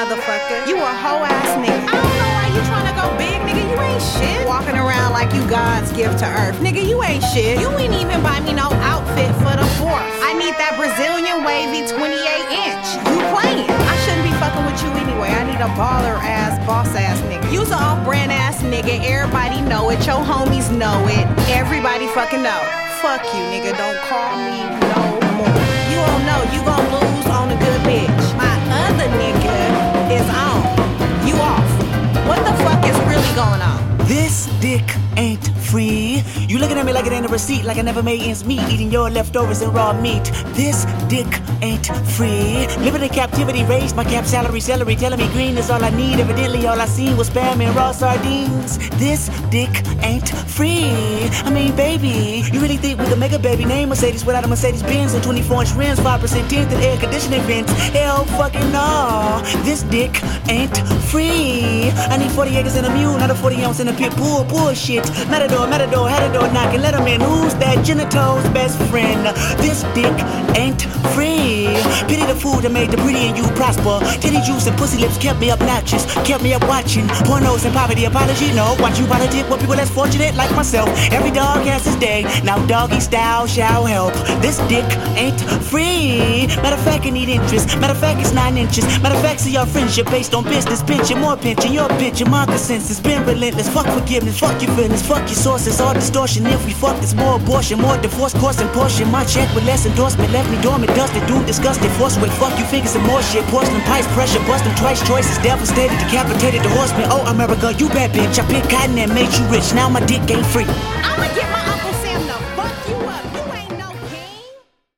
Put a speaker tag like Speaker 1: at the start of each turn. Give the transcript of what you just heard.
Speaker 1: motherfucker. You a hoe ass nigga. I don't know why you tryna go big, nigga. You ain't shit. Walking around like you God's gift to earth. Nigga, you ain't shit. You ain't even buy me no outfit for the 4th. I need that Brazilian wavy 28-inch. You playing. I shouldn't be fucking with you anyway. I need a baller ass, boss ass nigga. You's an off-brand ass nigga. Everybody know it. Your homies know it. Everybody fucking know. Fuck you, nigga. Don't call me no more. You don't know. You gon' lose on a good bitch. My other nigga is on. You off. What the fuck is really going on?
Speaker 2: This dick ain't free. You looking at me like it ain't a receipt, like I never made ends meet, eating your leftovers and raw meat. This dick ain't free. Living in captivity, raised my cap salary, celery, telling me green is all I need. Evidently all I seen was spam and raw sardines. This dick ain't free. I mean, baby, you really think we could make a baby name Mercedes without a Mercedes Benz and 24-inch rims, 5% tint and air conditioning vents? Hell fucking no. This dick ain't free. I need 40 acres and a mule, not a 40 ounce in a pit bull. Bullshit. Matador, had a door knocking, let him in. Who's that? Genito's best friend. This dick ain't free. Pity the food that made the pretty and you prosper. Titty juice and pussy lips kept me obnoxious, kept me up watching pornos and poverty. Apology, no. Watch you politic with people less fortunate like myself. Every dog has his day. Now doggy style shall help. This dick ain't free. Matter of fact, I need interest. Matter of fact, it's 9 inches. Matter of fact, see your friendship based on business. Pinching, more pinching, your bitch, my consensus. Been relentless. Fuck forgiveness, fuck your feelings, fuck your sources. All distortion. If we fuck, it's more abortion, more divorce, course and portion. My check with less endorsement left me dormant, dusted, doomed, disgusted. Force away, fuck you, fingers and more shit. Porcelain pipes, pressure, busting twice. Choices devastated, decapitated the horseman. Oh, America, you bad bitch. I picked cotton and made you rich. Now my dick ain't free.
Speaker 1: I'ma get my